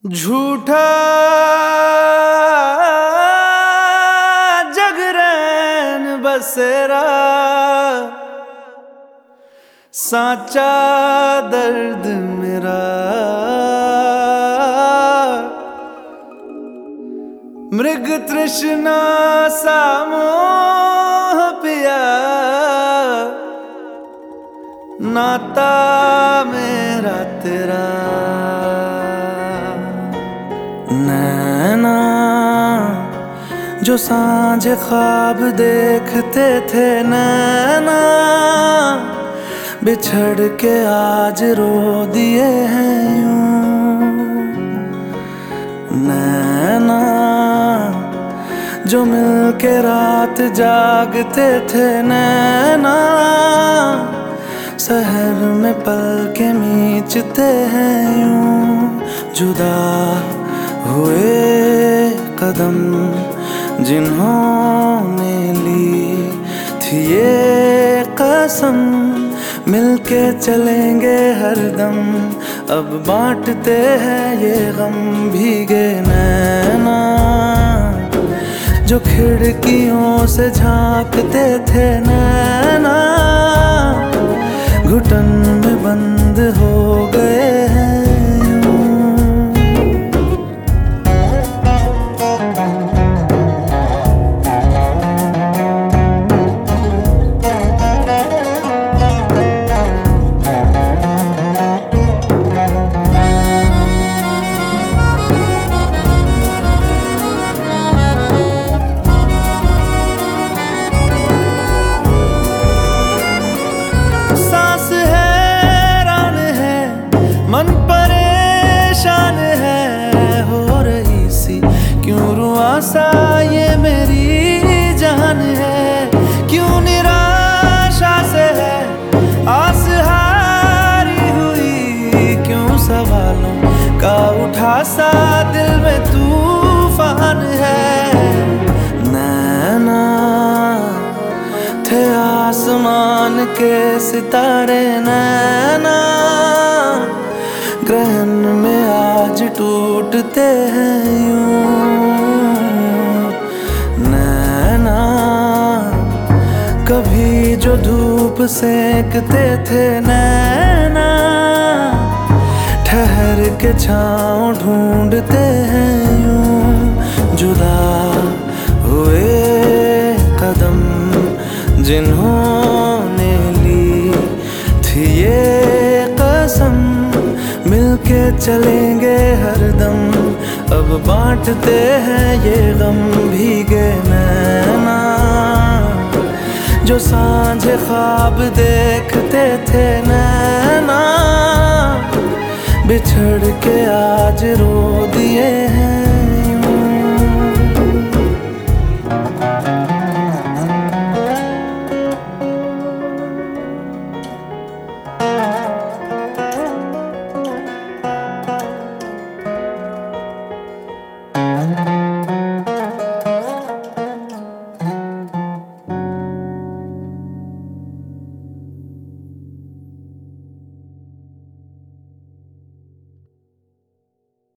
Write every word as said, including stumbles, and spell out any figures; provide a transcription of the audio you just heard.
झूठा जगरैन बसेरा, साचा दर्द मेरा। मृग तृष्णा सा मोह पिया, नाता मेरा तेरा। नैना जो सांझे ख्वाब देखते थे, नैना बिछड़ के आज रो दिए हैं यूं। नैना जो मिल के रात जागते थे, नैना शहर में पल के मीचते हैं यूं। जुदा हुए कदम जिन्होंने ली थी ये कसम, मिलके चलेंगे हरदम। अब बांटते हैं ये गम। भीगे नैना जो खिड़कियों से झांकते थे, नैना घुटन में बंद हो गए हैं। मन परेशान है हो रही सी, क्यों रुआसा ये मेरी जान है। क्यों निराशा से है आस हारी हुई, क्यों सवालों का उठा सा दिल में तूफान है। नैना थे आसमान के सितारे, नैना ग्रहण में आज टूटते हैं यूं। नैना कभी जो धूप सेकते थे, नैना ठहर के छाँव ढूंढते हैं यूं। जुदा हुए कदम जिन्होंने ली थी ये कसम, मिलके चलेंगे हरदम। अब बांटते हैं ये गम। भीगे नैना जो सांझे ख्वाब देखते थे, नैना बिछड़ के आज रो